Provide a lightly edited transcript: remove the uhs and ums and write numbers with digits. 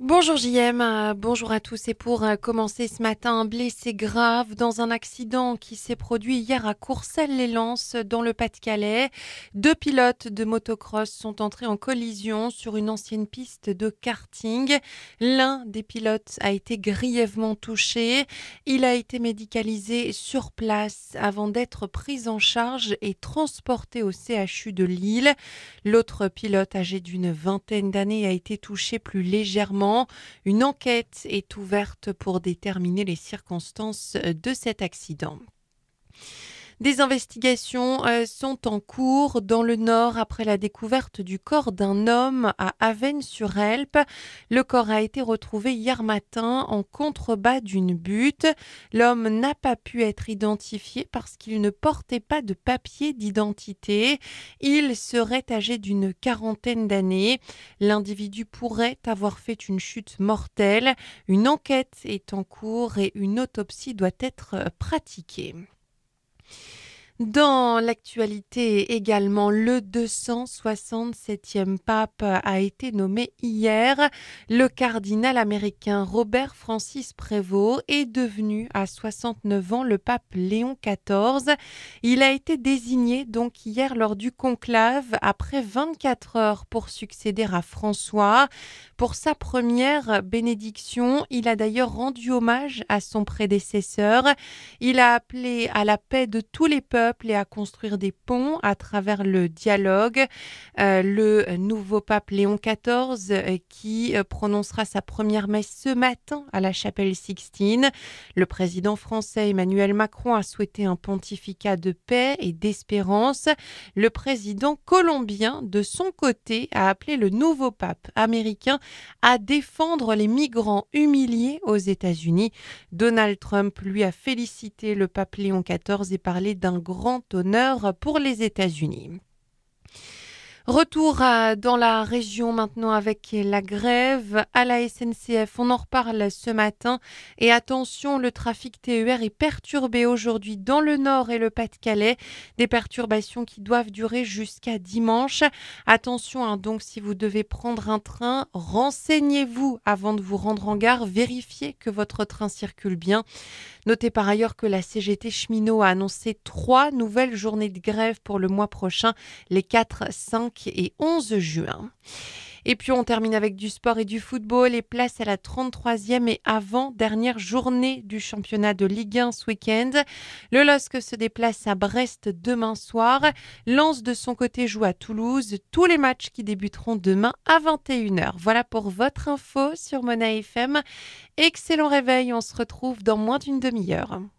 Bonjour JM, bonjour à tous et pour commencer ce matin, un blessé grave dans un accident qui s'est produit hier à Courcelles-lès-Lens dans le Pas-de-Calais. Deux pilotes de motocross sont entrés en collision sur une ancienne piste de karting. L'un des pilotes a été grièvement touché. Il a été médicalisé sur place avant d'être pris en charge et transporté au CHU de Lille. L'autre pilote âgé d'une vingtaine d'années a été touché plus légèrement. Une enquête est ouverte pour déterminer les circonstances de cet accident. Des investigations sont en cours dans le Nord après la découverte du corps d'un homme à Avesnes-sur-Helpe. Le corps a été retrouvé hier matin en contrebas d'une butte. L'homme n'a pas pu être identifié parce qu'il ne portait pas de papier d'identité. Il serait âgé d'une quarantaine d'années. L'individu pourrait avoir fait une chute mortelle. Une enquête est en cours et une autopsie doit être pratiquée. Dans l'actualité également, le 267e pape a été nommé hier. Le cardinal américain Robert Francis Prévost est devenu à 69 ans le pape Léon XIV. Il a été désigné donc hier lors du conclave après 24 heures pour succéder à François. Pour sa première bénédiction, il a d'ailleurs rendu hommage à son prédécesseur. Il a appelé à la paix de tous les peuples et à construire des ponts à travers le dialogue. Le nouveau pape Léon XIV qui prononcera sa première messe ce matin à la chapelle Sixtine. Le président français Emmanuel Macron a souhaité un pontificat de paix et d'espérance. Le président colombien, de son côté, a appelé le nouveau pape américain à défendre les migrants humiliés aux États-Unis. Donald Trump, lui, a félicité le pape Léon XIV et parlé d'un grand honneur pour les États-Unis. Retour dans la région maintenant avec la grève à la SNCF. On en reparle ce matin. Et attention, le trafic TER est perturbé aujourd'hui dans le Nord et le Pas-de-Calais. Des perturbations qui doivent durer jusqu'à dimanche. Attention donc si vous devez prendre un train, renseignez-vous avant de vous rendre en gare. Vérifiez que votre train circule bien. Notez par ailleurs que la CGT Cheminot a annoncé 3 nouvelles journées de grève pour le mois prochain, les 4, 5 et 11 juin. Et puis on termine avec du sport et du football et place à la 33e et avant-dernière journée du championnat de Ligue 1 ce week-end. Le LOSC se déplace à Brest demain soir. Lens de son côté joue à Toulouse. Tous les matchs qui débuteront demain à 21h. Voilà pour votre info sur Mona FM. Excellent réveil, on se retrouve dans moins d'une demi-heure.